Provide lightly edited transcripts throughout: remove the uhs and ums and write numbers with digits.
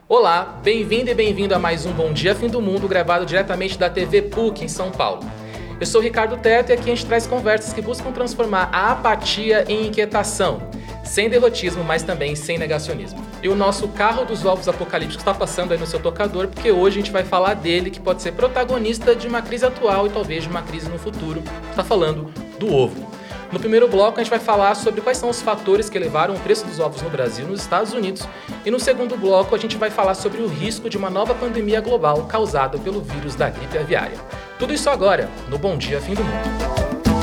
Olá, bem-vindo e bem-vindo a mais um Bom Dia Fim do Mundo, gravado diretamente da TV PUC em São Paulo. Eu sou o Ricardo Teto e aqui a gente traz conversas que buscam transformar a apatia em inquietação, sem derrotismo, mas também sem negacionismo. E o nosso carro dos ovos apocalípticos está passando aí no seu tocador, porque hoje a gente vai falar dele, que pode ser protagonista de uma crise atual e talvez de uma crise no futuro. Está falando do ovo. No primeiro bloco, a gente vai falar sobre quais são os fatores que elevaram o preço dos ovos no Brasil e nos Estados Unidos. E no segundo bloco, a gente vai falar sobre o risco de uma nova pandemia global causada pelo vírus da gripe aviária. Tudo isso agora, no Bom Dia Fim do Mundo.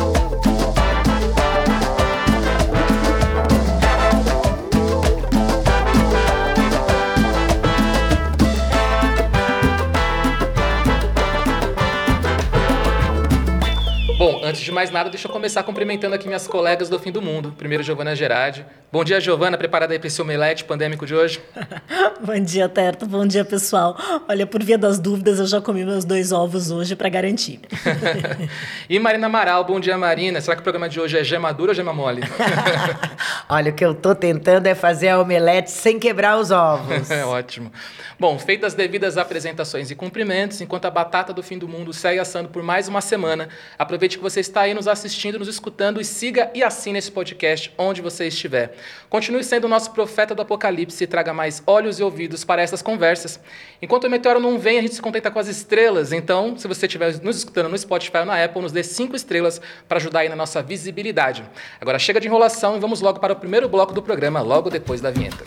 Bom, antes de mais nada, deixa eu começar cumprimentando aqui minhas colegas do Fim do Mundo. Primeiro, Giovana Gerardi. Bom dia, Giovana. Preparada aí para esse omelete pandêmico de hoje? Bom dia, Terto. Bom dia, pessoal. Olha, por via das dúvidas, eu já comi meus 2 ovos hoje para garantir. E Marina Amaral. Bom dia, Marina. Será que o programa de hoje é gema dura ou gema mole? Olha, o que eu tô tentando é fazer a omelete sem quebrar os ovos. É ótimo. Bom, feitas as devidas apresentações e cumprimentos, enquanto a batata do Fim do Mundo segue assando por mais uma semana, aproveite que você está aí nos assistindo, nos escutando e siga e assine esse podcast onde você estiver. Continue sendo o nosso profeta do apocalipse e traga mais olhos e ouvidos para essas conversas. Enquanto o meteoro não vem, a gente se contenta com as estrelas. Então, se você estiver nos escutando no Spotify ou na Apple, nos dê 5 estrelas para ajudar aí na nossa visibilidade. Agora chega de enrolação e vamos logo para o primeiro bloco do programa, logo depois da vinheta.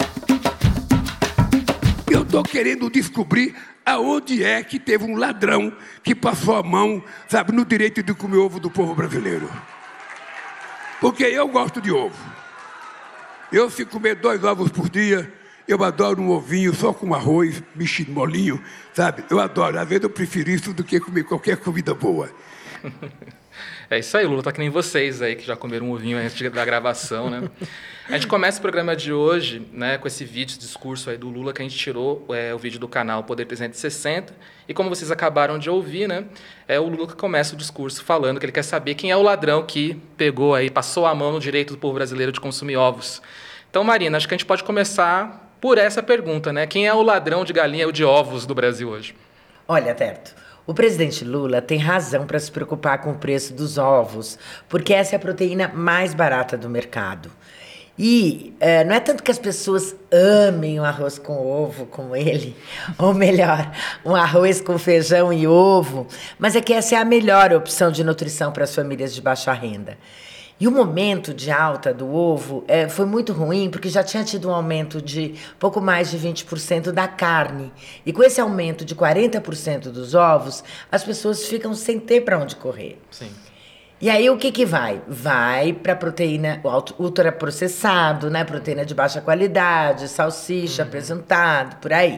Eu estou querendo descobrir aonde é que teve um ladrão que passou a mão, sabe, no direito de comer ovo do povo brasileiro. Porque eu gosto de ovo. Eu, se comer 2 ovos por dia, eu adoro um ovinho só com arroz, mexido molinho, sabe? Eu adoro. Às vezes eu prefiro isso do que comer qualquer comida boa. É isso aí, Lula, tá que nem vocês aí, que já comeram um ovinho antes da gravação, né? A gente começa o programa de hoje, né, com esse vídeo, discurso aí do Lula, que a gente tirou o vídeo do canal Poder 360, e como vocês acabaram de ouvir, né, é o Lula que começa o discurso falando que ele quer saber quem é o ladrão que pegou aí, passou a mão no direito do povo brasileiro de consumir ovos. Então, Marina, acho que a gente pode começar por essa pergunta, né? Quem é o ladrão de galinha ou de ovos do Brasil hoje? Olha, Terto, o presidente Lula tem razão para se preocupar com o preço dos ovos, porque essa é a proteína mais barata do mercado. E não é tanto que as pessoas amem o arroz com ovo como ele, ou melhor, um arroz com feijão e ovo, mas é que essa é a melhor opção de nutrição para as famílias de baixa renda. E o momento de alta do ovo foi muito ruim, porque já tinha tido um aumento de pouco mais de 20% da carne. E com esse aumento de 40% dos ovos, as pessoas ficam sem ter para onde correr. Sim. E aí o que vai? Vai para proteína ultraprocessado, né? Proteína de baixa qualidade, salsicha, apresentado, por aí.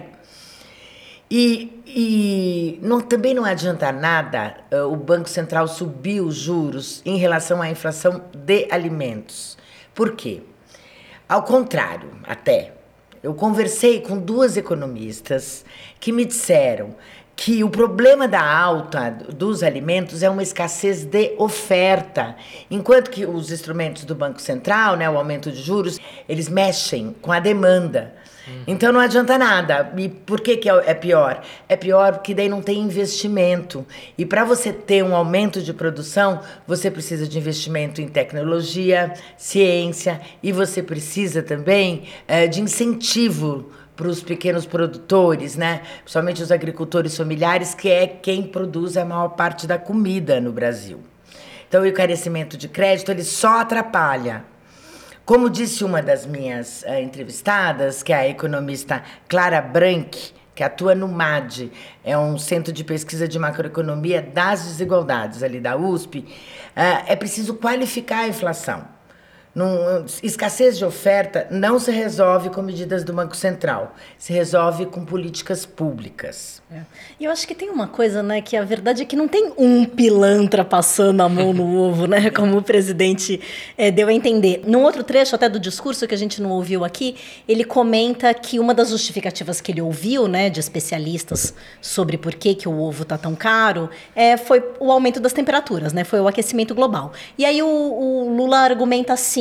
E também não adianta nada o Banco Central subir os juros em relação à inflação de alimentos. Por quê? Ao contrário, até. Eu conversei com 2 economistas que me disseram que o problema da alta dos alimentos é uma escassez de oferta, enquanto que os instrumentos do Banco Central, né, o aumento de juros, eles mexem com a demanda. Então não adianta nada. E por que é pior? É pior porque daí não tem investimento. E para você ter um aumento de produção, você precisa de investimento em tecnologia, ciência, e você precisa também de incentivo para os pequenos produtores, né? Principalmente os agricultores familiares, que é quem produz a maior parte da comida no Brasil. Então, o encarecimento de crédito, ele só atrapalha. Como disse uma das minhas entrevistadas, que é a economista Clara Branch, que atua no MAD, é um centro de pesquisa de macroeconomia das desigualdades ali da USP, é preciso qualificar a inflação. Escassez de oferta não se resolve com medidas do Banco Central, se resolve com políticas públicas. E eu acho que tem uma coisa, né, que a verdade é que não tem um pilantra passando a mão no ovo, né, como o presidente deu a entender. Num outro trecho até do discurso que a gente não ouviu aqui, ele comenta que uma das justificativas que ele ouviu, né, de especialistas sobre por que o ovo está tão caro, foi o aumento das temperaturas, né, foi o aquecimento global. E aí o Lula argumenta assim,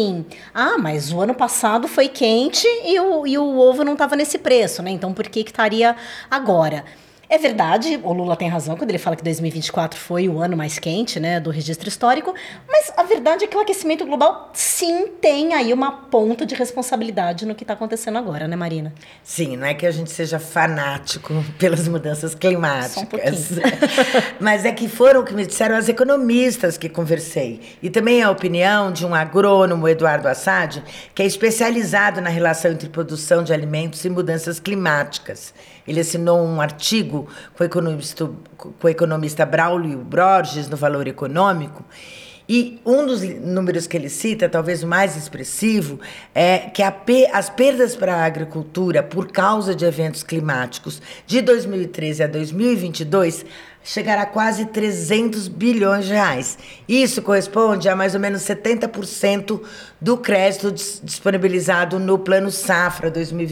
assim, mas o ano passado foi quente e o ovo não estava nesse preço, né? Então por que estaria agora? É verdade, o Lula tem razão quando ele fala que 2024 foi o ano mais quente, né, do registro histórico, mas a verdade é que o aquecimento global, sim, tem aí uma ponta de responsabilidade no que está acontecendo agora, né, Marina? Sim, não é que a gente seja fanático pelas mudanças climáticas. Só um pouquinho. Mas é que foram o que me disseram as economistas que conversei. E também a opinião de um agrônomo, Eduardo Assad, que é especializado na relação entre produção de alimentos e mudanças climáticas. Ele assinou um artigo com o economista Braulio Borges no Valor Econômico, e um dos números que ele cita, talvez o mais expressivo, é que as perdas para a agricultura por causa de eventos climáticos de 2013 a 2022 chegará a quase 300 bilhões de reais. Isso corresponde a mais ou menos 70% do crédito disponibilizado no Plano Safra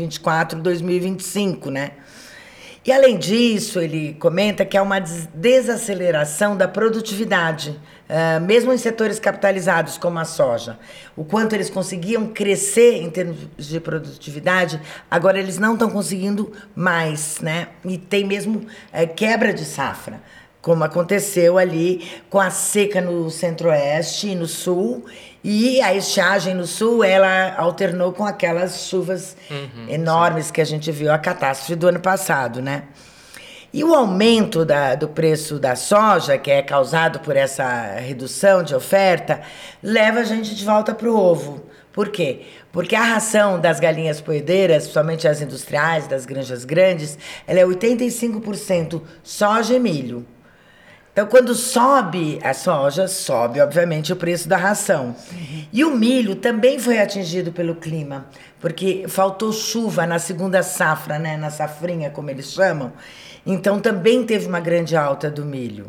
2024-2025, né? E, além disso, ele comenta que há uma desaceleração da produtividade, mesmo em setores capitalizados como a soja. O quanto eles conseguiam crescer em termos de produtividade, agora eles não estão conseguindo mais, né? E tem mesmo quebra de safra, como aconteceu ali com a seca no centro-oeste e no sul, e a estiagem no sul, ela alternou com aquelas chuvas enormes que a gente viu, a catástrofe do ano passado, né? E o aumento do preço da soja, que é causado por essa redução de oferta, leva a gente de volta para o ovo. Por quê? Porque a ração das galinhas poedeiras, principalmente as industriais, das granjas grandes, ela é 85% soja e milho. Então, quando sobe a soja, sobe, obviamente, o preço da ração. E o milho também foi atingido pelo clima, porque faltou chuva na segunda safra, né, na safrinha, como eles chamam. Então, também teve uma grande alta do milho.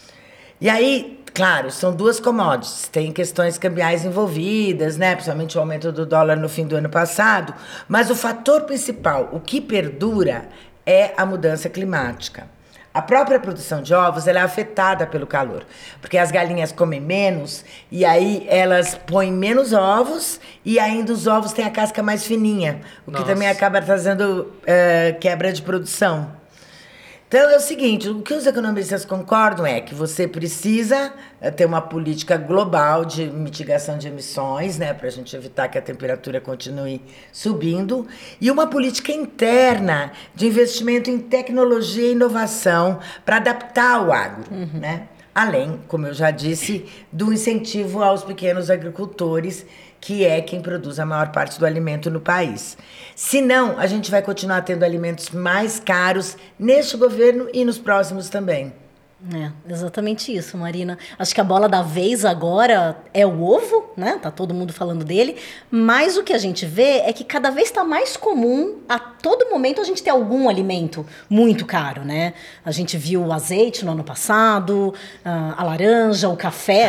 E aí, claro, são duas commodities, tem questões cambiais envolvidas, né, principalmente o aumento do dólar no fim do ano passado, mas o fator principal, o que perdura, é a mudança climática. A própria produção de ovos ela é afetada pelo calor, porque as galinhas comem menos e aí elas põem menos ovos e ainda os ovos têm a casca mais fininha, o que também acaba trazendo quebra de produção. Então é o seguinte, o que os economistas concordam é que você precisa ter uma política global de mitigação de emissões, né, para a gente evitar que a temperatura continue subindo, e uma política interna de investimento em tecnologia e inovação para adaptar o agro, né? Além, como eu já disse, do incentivo aos pequenos agricultores, que é quem produz a maior parte do alimento no país. Senão, a gente vai continuar tendo alimentos mais caros neste governo e nos próximos também. É, exatamente isso, Marina. Acho que a bola da vez agora é o ovo, né? Tá todo mundo falando dele. Mas o que a gente vê é que cada vez está mais comum, a todo momento, a gente ter algum alimento muito caro, né? A gente viu o azeite no ano passado, a laranja, o café.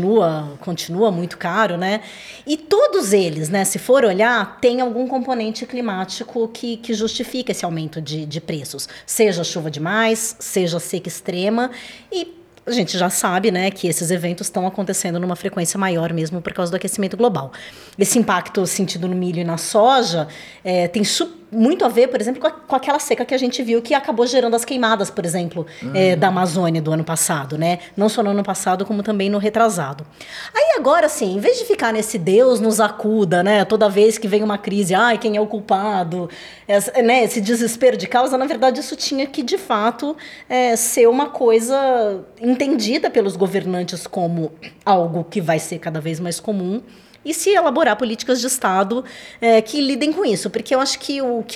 Continua muito caro, né? E todos eles, né, se for olhar, tem algum componente climático que justifica esse aumento de preços. Seja chuva demais, seja seca extrema. E a gente já sabe, né, que esses eventos estão acontecendo numa frequência maior mesmo por causa do aquecimento global. Esse impacto sentido no milho e na soja tem muito a ver, por exemplo, com aquela seca que a gente viu que acabou gerando as queimadas, por exemplo, da Amazônia do ano passado, né? Não só no ano passado, como também no retrasado. Aí agora, assim, em vez de ficar nesse Deus nos acuda, né? Toda vez que vem uma crise, quem é o culpado? Né? Esse desespero de causa, na verdade, isso tinha que, de fato, ser uma coisa entendida pelos governantes como algo que vai ser cada vez mais comum, e se elaborar políticas de Estado que lidem com isso. Porque eu acho que o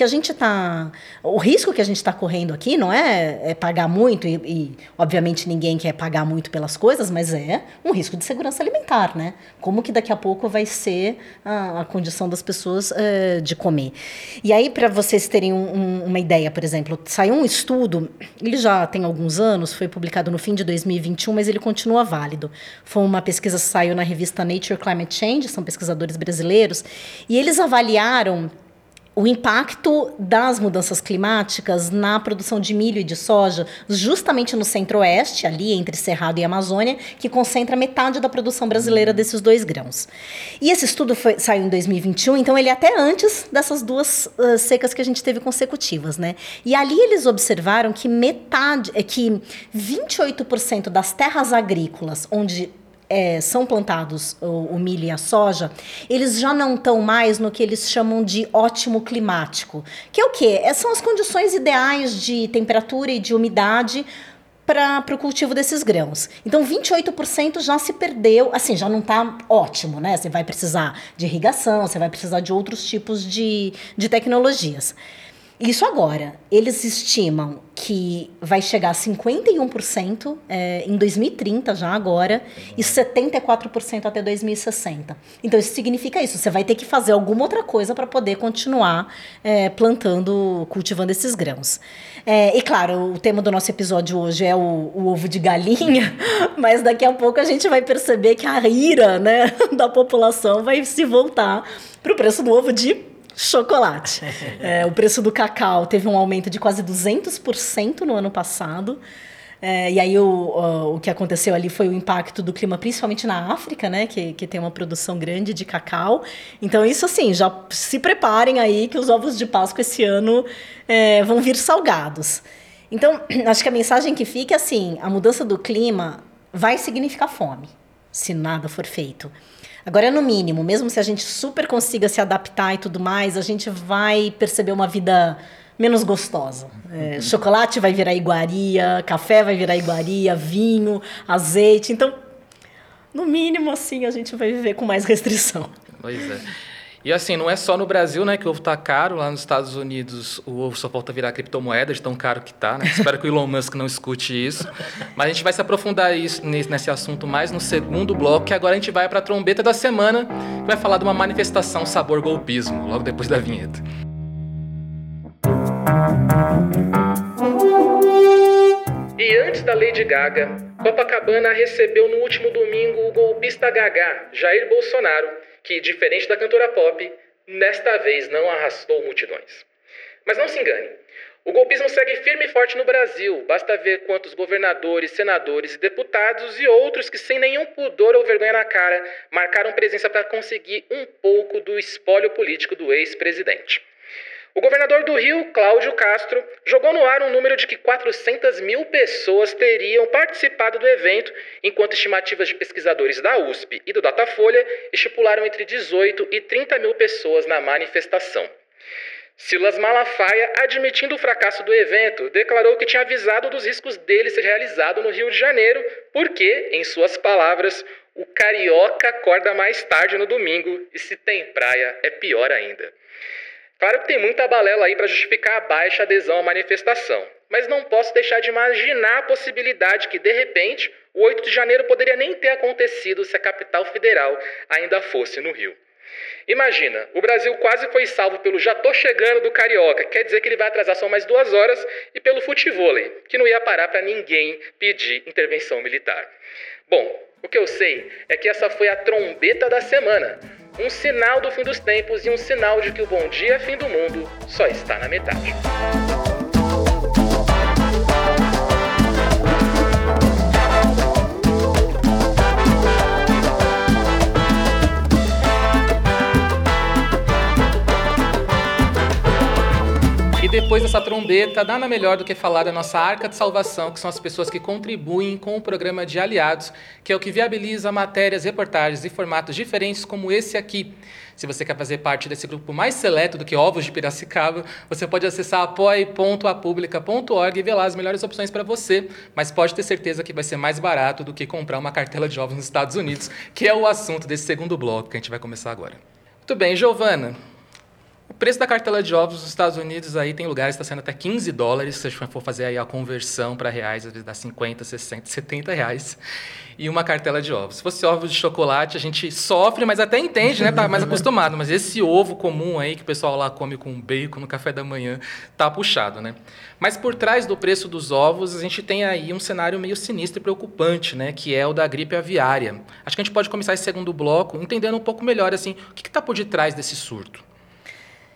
risco que a gente está correndo aqui não é pagar muito, e obviamente ninguém quer pagar muito pelas coisas, mas é um risco de segurança alimentar, né? Como que daqui a pouco vai ser a condição das pessoas de comer. E aí, para vocês terem uma ideia, por exemplo, saiu um estudo, ele já tem alguns anos, foi publicado no fim de 2021, mas ele continua válido. Foi uma pesquisa que saiu na revista Nature Climate Change, são pesquisadores brasileiros, e eles avaliaram o impacto das mudanças climáticas na produção de milho e de soja, justamente no centro-oeste, ali entre Cerrado e Amazônia, que concentra metade da produção brasileira desses 2 grãos. E esse estudo saiu em 2021, então ele é até antes dessas 2 secas que a gente teve consecutivas, né? E ali eles observaram que 28% das terras agrícolas onde são plantados o milho e a soja, eles já não estão mais no que eles chamam de ótimo climático. Que é o quê? São as condições ideais de temperatura e de umidade para o cultivo desses grãos. Então, 28% já se perdeu, assim, já não está ótimo, né? Você vai precisar de irrigação, você vai precisar de outros tipos de tecnologias. Isso agora, eles estimam que vai chegar a 51% em 2030 já agora e 74% até 2060. Então isso significa isso, você vai ter que fazer alguma outra coisa para poder continuar cultivando esses grãos. E claro, o tema do nosso episódio hoje é o ovo de galinha, mas daqui a pouco a gente vai perceber que a ira, né, da população vai se voltar para o preço do ovo de chocolate. O preço do cacau teve um aumento de quase 200% no ano passado. E aí o que aconteceu ali foi o impacto do clima, principalmente na África, né, que tem uma produção grande de cacau. Então isso assim, já se preparem aí que os ovos de Páscoa esse ano vão vir salgados. Então acho que a mensagem que fica é assim, a mudança do clima vai significar fome, se nada for feito. Agora, no mínimo, mesmo se a gente super consiga se adaptar e tudo mais, a gente vai perceber uma vida menos gostosa. Chocolate vai virar iguaria, café vai virar iguaria, vinho, azeite. Então, no mínimo, assim, a gente vai viver com mais restrição. Pois é. E assim, não é só no Brasil, né, que o ovo tá caro. Lá nos Estados Unidos, o ovo só volta a virar criptomoeda de tão caro que tá, né? Espero que o Elon Musk não escute isso. Mas a gente vai se aprofundar nesse assunto mais no segundo bloco, que agora a gente vai para a trombeta da semana, que vai falar de uma manifestação sabor golpismo, logo depois da vinheta. E antes da Lady Gaga, Copacabana recebeu no último domingo o golpista Gagá, Jair Bolsonaro, que, diferente da cantora pop, desta vez não arrastou multidões. Mas não se engane, o golpismo segue firme e forte no Brasil. Basta ver quantos governadores, senadores e deputados e outros que, sem nenhum pudor ou vergonha na cara, marcaram presença para conseguir um pouco do espólio político do ex-presidente. O governador do Rio, Cláudio Castro, jogou no ar um número de que 400 mil pessoas teriam participado do evento, enquanto estimativas de pesquisadores da USP e do Datafolha estipularam entre 18 e 30 mil pessoas na manifestação. Silas Malafaia, admitindo o fracasso do evento, declarou que tinha avisado dos riscos dele ser realizado no Rio de Janeiro, porque, em suas palavras, o carioca acorda mais tarde no domingo e se tem praia é pior ainda. Claro que tem muita balela aí para justificar a baixa adesão à manifestação, mas não posso deixar de imaginar a possibilidade que, de repente, o 8 de janeiro poderia nem ter acontecido se a capital federal ainda fosse no Rio. Imagina, o Brasil quase foi salvo pelo "já tô chegando" do carioca, quer dizer que ele vai atrasar só mais 2 horas, e pelo futevôlei, que não ia parar para ninguém pedir intervenção militar. Bom, o que eu sei é que essa foi a trombeta da semana. Um sinal do fim dos tempos e um sinal de que o bom dia, fim do mundo, só está na metade. E depois dessa trombeta, nada melhor do que falar da nossa arca de salvação, que são as pessoas que contribuem com o programa de Aliados, que é o que viabiliza matérias, reportagens e formatos diferentes como esse aqui. Se você quer fazer parte desse grupo mais seleto do que Ovos de Piracicaba, você pode acessar apoie.apublica.org e ver lá as melhores opções para você, mas pode ter certeza que vai ser mais barato do que comprar uma cartela de ovos nos Estados Unidos, que é o assunto desse segundo bloco que a gente vai começar agora. Muito bem, Giovana. O preço da cartela de ovos nos Estados Unidos aí tem lugares que está sendo até $15, se a gente for fazer aí a conversão para reais, às vezes dá 50, 60, 70 reais, e uma cartela de ovos. Se fosse ovos de chocolate, a gente sofre, mas até entende, né? Tá mais acostumado, mas esse ovo comum aí que o pessoal lá come com bacon no café da manhã, tá puxado, né? Mas por trás do preço dos ovos, a gente tem aí um cenário meio sinistro e preocupante, né? Que é o da gripe aviária. Acho que a gente pode começar esse segundo bloco entendendo um pouco melhor, assim, o que está por detrás desse surto.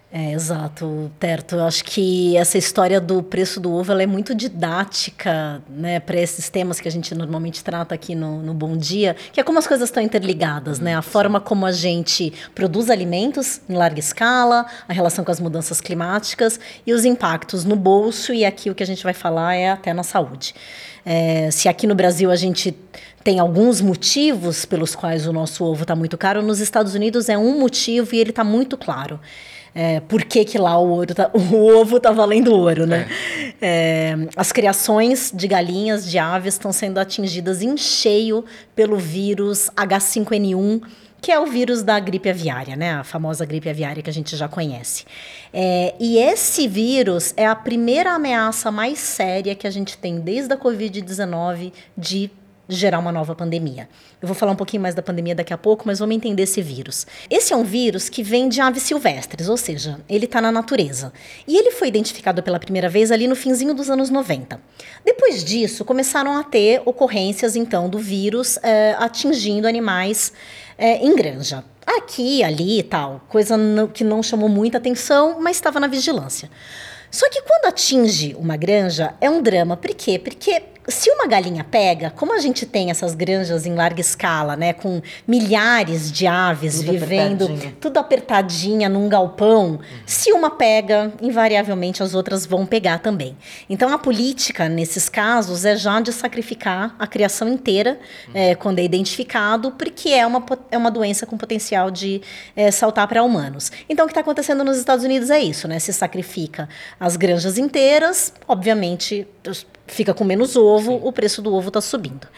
Exato, Terto. Eu acho que essa história do preço do ovo ela é muito didática, né, para esses temas que a gente normalmente trata aqui no Bom Dia, que é como as coisas estão interligadas, né? A forma como a gente produz alimentos em larga escala, a relação com as mudanças climáticas e os impactos no bolso, e aqui o que a gente vai falar é até na saúde. Se aqui no Brasil a gente tem alguns motivos pelos quais o nosso ovo está muito caro, nos Estados Unidos é um motivo e ele está muito claro. Por que lá o ovo está valendo ouro, né? As criações de galinhas, de aves, estão sendo atingidas em cheio pelo vírus H5N1, que é o vírus da gripe aviária, né? A famosa gripe aviária que a gente já conhece. E esse vírus é a primeira ameaça mais séria que a gente tem desde a Covid-19 de gerar uma nova pandemia. Eu vou falar um pouquinho mais da pandemia daqui a pouco, mas vamos entender esse vírus. Esse é um vírus que vem de aves silvestres, ou seja, ele está na natureza. E ele foi identificado pela primeira vez ali no finzinho dos anos 90. Depois disso, começaram a ter ocorrências, então, do vírus atingindo animais em granja. Aqui, ali e tal, coisa que não chamou muita atenção, mas estava na vigilância. Só que quando atinge uma granja, é um drama. Por quê? Porque se uma galinha pega, como a gente tem essas granjas em larga escala, né, com milhares de aves vivendo, tudo apertadinha num galpão, se uma pega, invariavelmente as outras vão pegar também. Então a política, nesses casos, é já de sacrificar a criação inteira, quando é identificado, porque é uma doença com potencial de saltar para humanos. Então o que está acontecendo nos Estados Unidos é isso, né? Se sacrifica as granjas inteiras, obviamente fica com menos ovo, o preço do ovo está subindo.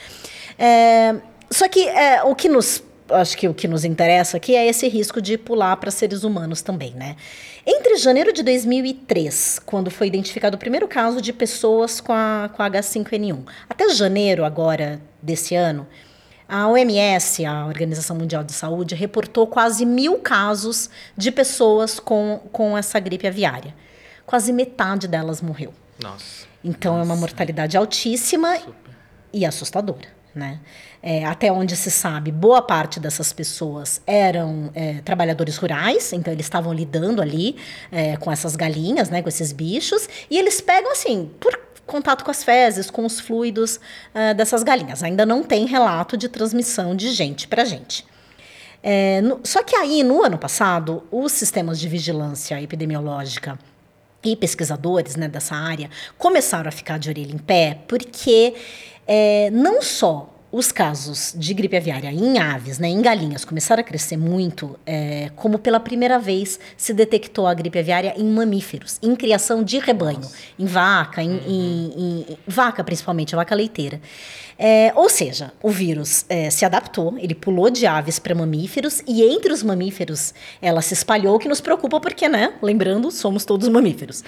Só que acho que o que nos interessa aqui é esse risco de pular para seres humanos também, né? Entre janeiro de 2003, quando foi identificado o primeiro caso de pessoas com a H5N1, até janeiro agora desse ano, a OMS, a Organização Mundial de Saúde, reportou quase 1.000 casos de pessoas com essa gripe aviária. Quase metade delas morreu. Nossa. Então, é uma mortalidade altíssima e assustadora, né? Até onde se sabe, boa parte dessas pessoas eram trabalhadores rurais, então eles estavam lidando ali com essas galinhas, né, com esses bichos, e eles pegam, assim, por contato com as fezes, com os fluidos dessas galinhas. Ainda não tem relato de transmissão de gente para gente. Só que aí, no ano passado, os sistemas de vigilância epidemiológica e pesquisadores, né, dessa área começaram a ficar de orelha em pé, porque não só os casos de gripe aviária em aves, né, em galinhas, começaram a crescer muito, como pela primeira vez se detectou a gripe aviária em mamíferos, em criação de rebanho, em vaca, em vaca principalmente, a vaca leiteira. Ou seja, o vírus se adaptou, ele pulou de aves para mamíferos, e entre os mamíferos ela se espalhou, o que nos preocupa porque, né, lembrando, somos todos mamíferos.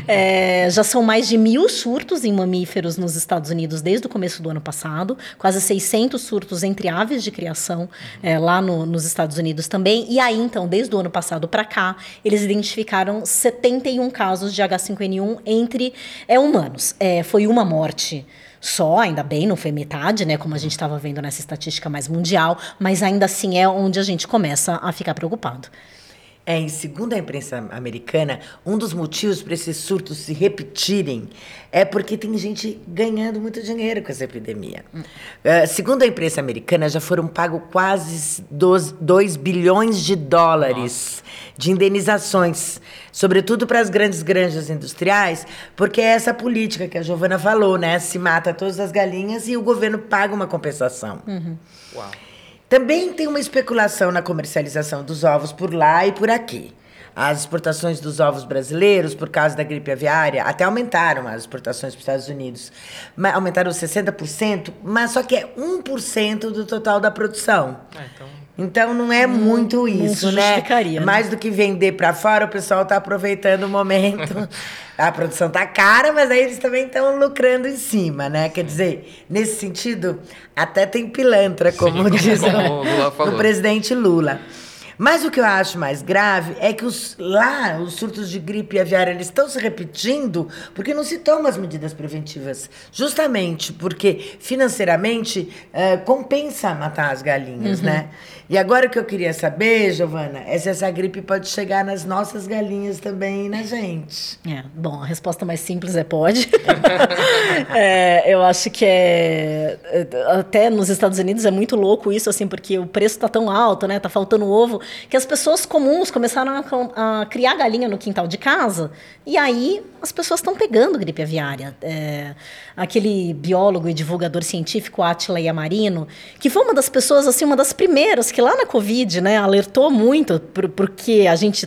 Já são mais de 1.000 surtos em mamíferos nos Estados Unidos desde o começo do ano passado, quase 600 surtos entre aves de criação lá nos Estados Unidos também, e aí, então, desde o ano passado para cá, eles identificaram 71 casos de H5N1 entre humanos. Foi uma morte só, ainda bem, não foi metade, né, como a gente estava vendo nessa estatística mais mundial, mas ainda assim é onde a gente começa a ficar preocupado. E segundo a imprensa americana, um dos motivos para esses surtos se repetirem é porque tem gente ganhando muito dinheiro com essa epidemia. Segundo a imprensa americana, já foram pagos quase 2 bilhões de dólares de indenizações, sobretudo para as grandes granjas industriais, porque é essa política que a Giovana falou, né? Se mata todas as galinhas e o governo paga uma compensação. Uau. Também tem uma especulação na comercialização dos ovos por lá e por aqui. As exportações dos ovos brasileiros, por causa da gripe aviária, até aumentaram as exportações para os Estados Unidos. Aumentaram 60%, mas só que é 1% do total da produção. Então não é muito isso, né? Mais do que vender para fora, o pessoal está aproveitando o momento. A produção tá cara, mas aí eles também estão lucrando em cima, né? Quer dizer, nesse sentido, até tem pilantra, como diz o presidente Lula. Mas o que eu acho mais grave é que os surtos de gripe aviária eles estão se repetindo porque não se tomam as medidas preventivas. Justamente porque, financeiramente, compensa matar as galinhas, né? E agora o que eu queria saber, Giovana, é se essa gripe pode chegar nas nossas galinhas também e na gente. Bom, a resposta mais simples é pode. Eu acho que até nos Estados Unidos é muito louco isso, assim, porque o preço tá tão alto, né? Tá faltando ovo, que as pessoas comuns começaram a criar galinha no quintal de casa, e aí as pessoas estão pegando gripe aviária. Aquele biólogo e divulgador científico, Átila Yamarino, que foi uma das pessoas, assim, uma das primeiras que lá na Covid, né, alertou muito, porque a gente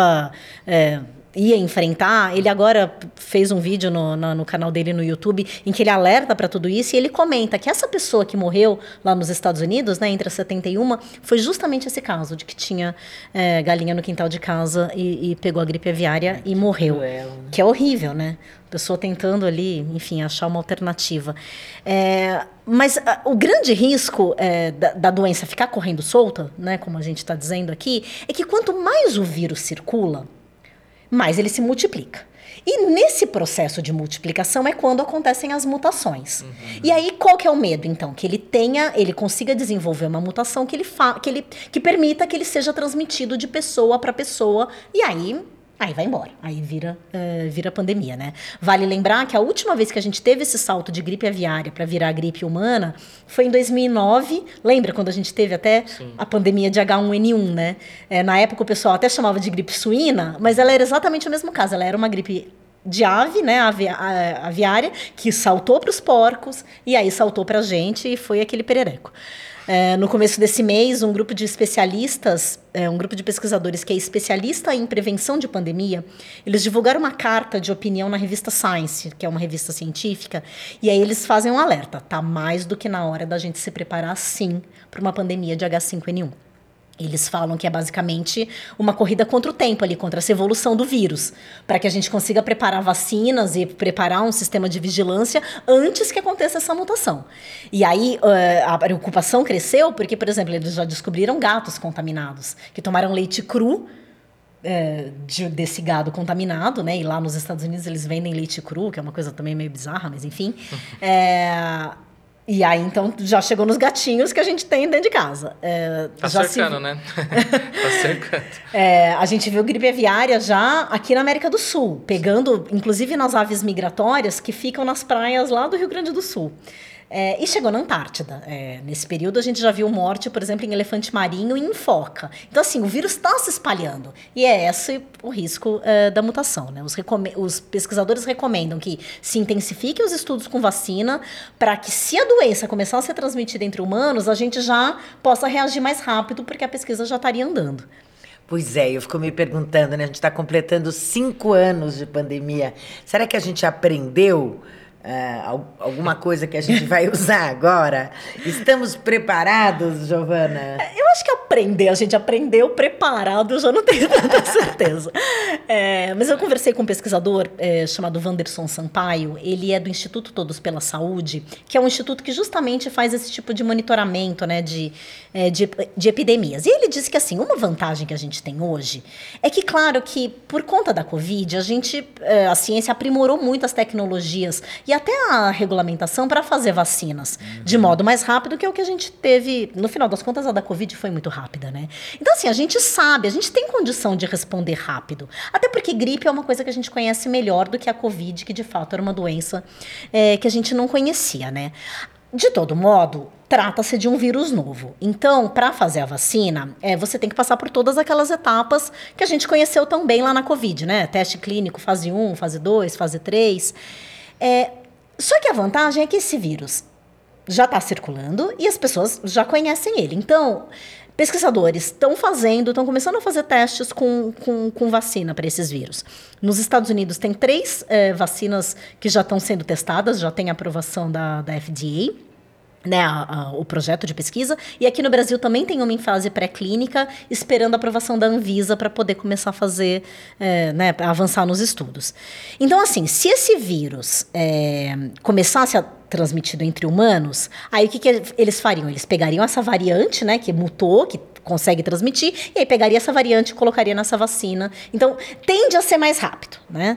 ia enfrentar. Ele agora fez um vídeo no canal dele no YouTube em que ele alerta para tudo isso, e ele comenta que essa pessoa que morreu lá nos Estados Unidos, né, entre as 71, foi justamente esse caso, de que tinha galinha no quintal de casa e pegou a gripe aviária e morreu. Cruel, né? Que é horrível, né? A pessoa tentando ali, enfim, achar uma alternativa. Mas o grande risco da doença ficar correndo solta, né, como a gente está dizendo aqui, é que quanto mais o vírus circula, mais ele se multiplica. E nesse processo de multiplicação é quando acontecem as mutações. E aí, qual que é o medo, então? Que ele consiga desenvolver uma mutação que permita que ele seja transmitido de pessoa para pessoa, e aí vai embora. Aí vira pandemia, né? Vale lembrar que a última vez que a gente teve esse salto de gripe aviária para virar gripe humana foi em 2009. Lembra quando a gente teve até a pandemia de H1N1, né? Na época o pessoal até chamava de gripe suína, mas ela era exatamente o mesmo caso. Ela era uma gripe de ave, né, aviária, que saltou para os porcos e aí saltou para a gente e foi aquele perereco. No começo desse mês, um grupo de especialistas, um grupo de pesquisadores que é especialista em prevenção de pandemia, eles divulgaram uma carta de opinião na revista Science, que é uma revista científica, e aí eles fazem um alerta. Tá mais do que na hora da gente se preparar, sim, para uma pandemia de H5N1. Eles falam que é basicamente uma corrida contra o tempo ali, contra essa evolução do vírus, para que a gente consiga preparar vacinas e preparar um sistema de vigilância antes que aconteça essa mutação. E aí a preocupação cresceu porque, por exemplo, eles já descobriram gatos contaminados, que tomaram leite cru desse gado contaminado, né? E lá nos Estados Unidos eles vendem leite cru, que é uma coisa também meio bizarra, mas enfim. E aí, então, já chegou nos gatinhos que a gente tem dentro de casa. Tá cercando, né? Tá cercando. A gente viu gripe aviária já aqui na América do Sul, pegando, inclusive, nas aves migratórias que ficam nas praias lá do Rio Grande do Sul. E chegou na Antártida. Nesse período, a gente já viu morte, por exemplo, em elefante marinho e em foca. Então, assim, o vírus está se espalhando. E é esse o risco da mutação, né? Os pesquisadores recomendam que se intensifiquem os estudos com vacina para que, se a doença começar a ser transmitida entre humanos, a gente já possa reagir mais rápido, porque a pesquisa já estaria andando. Pois eu fico me perguntando, né? A gente está completando 5 anos de pandemia. Será que a gente aprendeu alguma coisa que a gente vai usar agora? Estamos preparados, Giovana? Eu acho que a gente aprendeu preparado, eu já não tenho tanta certeza. Mas eu conversei com um pesquisador chamado Wanderson Sampaio. Ele é do Instituto Todos pela Saúde, que é um instituto que justamente faz esse tipo de monitoramento, né, de epidemias. E ele disse que, assim, uma vantagem que a gente tem hoje é que, claro, que por conta da Covid, a ciência aprimorou muito as tecnologias e até a regulamentação para fazer vacinas de modo mais rápido, que é o que a gente teve. No final das contas, a da Covid foi muito rápida, né? Então, assim, a gente tem condição de responder rápido. Até porque gripe é uma coisa que a gente conhece melhor do que a Covid, que de fato era uma doença que a gente não conhecia, né? De todo modo, trata-se de um vírus novo. Então, para fazer a vacina, você tem que passar por todas aquelas etapas que a gente conheceu tão bem lá na Covid, né? Teste clínico, fase 1, fase 2, fase 3. Só que a vantagem é que esse vírus já está circulando e as pessoas já conhecem ele. Então, pesquisadores estão começando a fazer testes com vacina para esses vírus. Nos Estados Unidos tem 3 vacinas que já estão sendo testadas, já tem aprovação da FDA, né, o projeto de pesquisa, e aqui no Brasil também tem uma em fase pré-clínica, esperando a aprovação da Anvisa para poder começar a fazer, para avançar nos estudos. Então, assim, se esse vírus começasse a transmitido entre humanos, aí o que eles fariam? Eles pegariam essa variante, né, que mutou, que consegue transmitir, e aí pegaria essa variante e colocaria nessa vacina. Então, tende a ser mais rápido, né?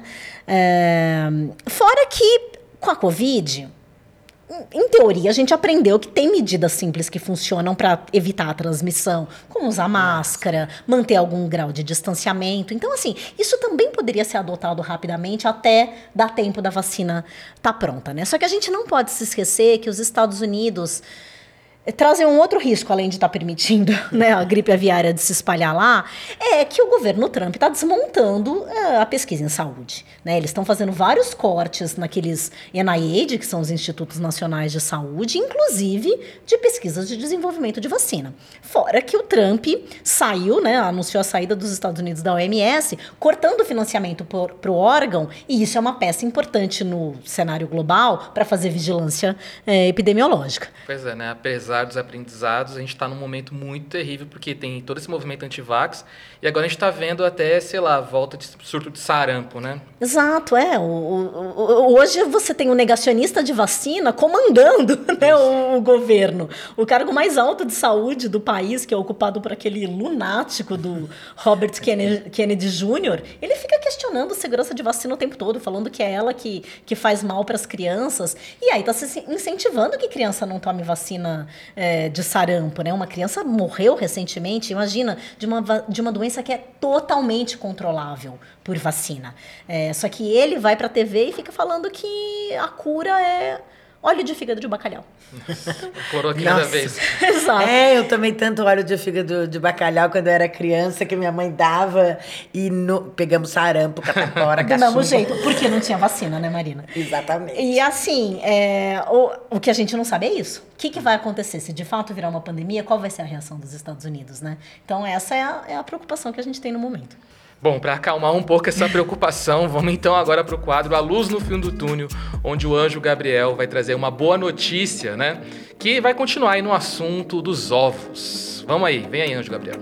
Fora que, com a Covid, em teoria, a gente aprendeu que tem medidas simples que funcionam para evitar a transmissão, como usar máscara, manter algum grau de distanciamento. Então, assim, isso também poderia ser adotado rapidamente até dar tempo da vacina estar pronta, né? Só que a gente não pode se esquecer que os Estados Unidos trazem um outro risco, além de estar permitindo, né, a gripe aviária de se espalhar lá, é que o governo Trump está desmontando a pesquisa em saúde, né? Eles estão fazendo vários cortes naqueles NIH, que são os Institutos Nacionais de Saúde, inclusive de pesquisas de desenvolvimento de vacina. Fora que o Trump saiu, né, anunciou a saída dos Estados Unidos da OMS, cortando o financiamento para o órgão, e isso é uma peça importante no cenário global para fazer vigilância epidemiológica. Pois é, né? Apesar dos aprendizados, a gente está num momento muito terrível, porque tem todo esse movimento anti-vax, e agora a gente está vendo até, sei lá, volta de surto de sarampo, né? Exato, hoje você tem um negacionista de vacina comandando, né, o governo. O cargo mais alto de saúde do país, que é ocupado por aquele lunático do Robert Kennedy Jr., ele fica questionando a segurança de vacina o tempo todo, falando que é ela que faz mal para as crianças, e aí está se incentivando que criança não tome vacina de sarampo, né? Uma criança morreu recentemente, imagina, de uma doença que é totalmente controlável por vacina. Só que ele vai pra TV e fica falando que a cura é óleo de fígado de bacalhau. Por cada vez. Exato. Eu tomei tanto óleo de fígado de bacalhau quando eu era criança, que minha mãe dava, e pegamos sarampo, catapora, cachumba. Do mesmo jeito, porque não tinha vacina, né, Marina? Exatamente. E assim, o que a gente não sabe é isso. O que vai acontecer? Se de fato virar uma pandemia, qual vai ser a reação dos Estados Unidos, né? Então essa é a preocupação que a gente tem no momento. Bom, para acalmar um pouco essa preocupação, vamos então agora para o quadro A Luz no Fim do Túnel, onde o anjo Gabriel vai trazer uma boa notícia, né? Que vai continuar aí no assunto dos ovos. Vamos aí, vem aí, anjo Gabriel.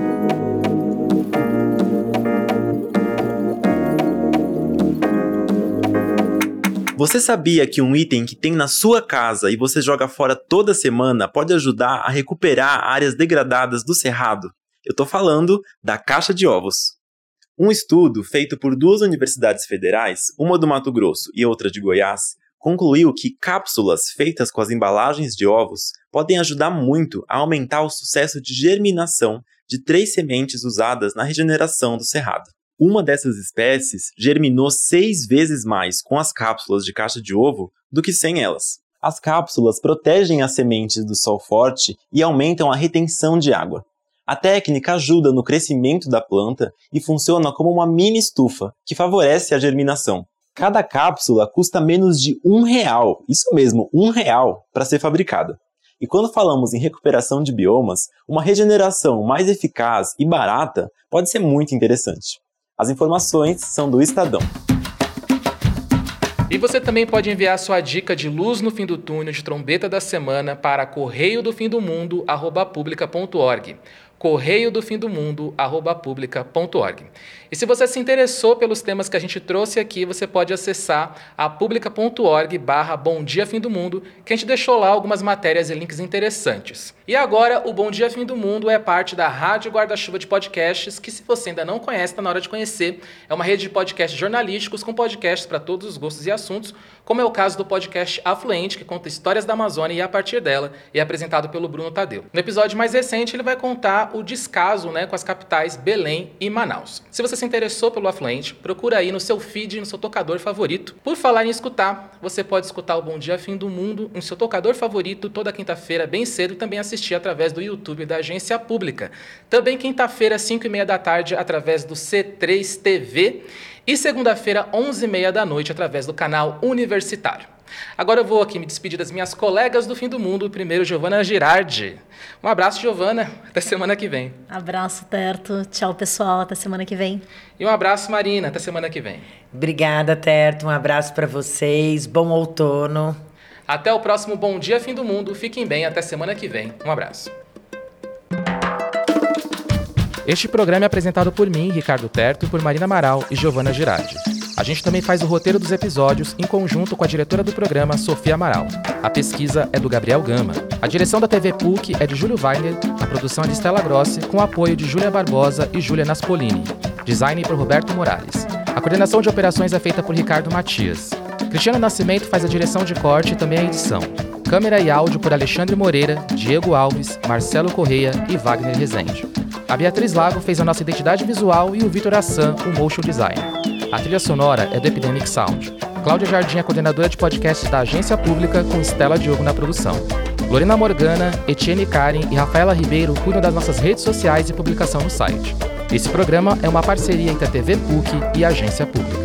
Você sabia que um item que tem na sua casa e você joga fora toda semana pode ajudar a recuperar áreas degradadas do cerrado? Eu tô falando da caixa de ovos. Um estudo feito por 2 universidades federais, uma do Mato Grosso e outra de Goiás, concluiu que cápsulas feitas com as embalagens de ovos podem ajudar muito a aumentar o sucesso de germinação de 3 sementes usadas na regeneração do cerrado. Uma dessas espécies germinou 6 vezes mais com as cápsulas de caixa de ovo do que sem elas. As cápsulas protegem as sementes do sol forte e aumentam a retenção de água. A técnica ajuda no crescimento da planta e funciona como uma mini estufa, que favorece a germinação. Cada cápsula custa menos de R$1, isso mesmo, R$1, para ser fabricada. E quando falamos em recuperação de biomas, uma regeneração mais eficaz e barata pode ser muito interessante. As informações são do Estadão. E você também pode enviar sua dica de luz no fim do túnel de trombeta da semana para correiodofimdomundo@publica.org. correiodofimdomundo@publica.org. E se você se interessou pelos temas que a gente trouxe aqui, você pode acessar a publica.org/Bom Dia Fim do Mundo, que a gente deixou lá algumas matérias e links interessantes. E agora, o Bom Dia Fim do Mundo é parte da Rádio Guarda-Chuva de Podcasts, que se você ainda não conhece, está na hora de conhecer. É uma rede de podcasts jornalísticos com podcasts para todos os gostos e assuntos, como é o caso do podcast Afluente, que conta histórias da Amazônia e a partir dela, e é apresentado pelo Bruno Tadeu. No episódio mais recente, ele vai contar o descaso, né, com as capitais Belém e Manaus. Se você se interessou pelo Afluente, procura aí no seu feed, no seu tocador favorito. Por falar em escutar, você pode escutar o Bom Dia Fim do Mundo no seu tocador favorito toda quinta-feira, bem cedo, e também assistir através do YouTube da Agência Pública. Também quinta-feira, 5h30 da tarde, através do C3 TV. E segunda-feira, 11h30 da noite, através do canal Universitário. Agora eu vou aqui me despedir das minhas colegas do Fim do Mundo. Primeiro, Giovana Girardi. Um abraço, Giovana. Até semana que vem. Abraço, Terto. Tchau, pessoal. Até semana que vem. E um abraço, Marina. Até semana que vem. Obrigada, Terto. Um abraço para vocês. Bom outono. Até o próximo Bom Dia Fim do Mundo. Fiquem bem. Até semana que vem. Um abraço. Este programa é apresentado por mim, Ricardo Terto, por Marina Amaral e Giovana Girardi. A A gente também faz o roteiro dos episódios em conjunto com a diretora do programa, Sofia Amaral. A pesquisa é do Gabriel Gama. A direção da TV PUC é de Júlio Weiner, a produção é de Stella Grossi, com apoio de Júlia Barbosa e Júlia Naspolini. Design por Roberto Morales. A coordenação de operações é feita por Ricardo Matias. Cristiano Nascimento faz a direção de corte e também a edição. Câmera e áudio por Alexandre Moreira, Diego Alves, Marcelo Correia e Wagner Rezende. A Beatriz Lago fez a nossa identidade visual e o Vitor Assan, o motion design. A trilha sonora é do Epidemic Sound. Cláudia Jardim é coordenadora de podcasts da Agência Pública, com Estela Diogo na produção. Lorena Morgana, Etienne Karen e Rafaela Ribeiro cuidam das nossas redes sociais e publicação no site. Esse programa é uma parceria entre a TV PUC e a Agência Pública.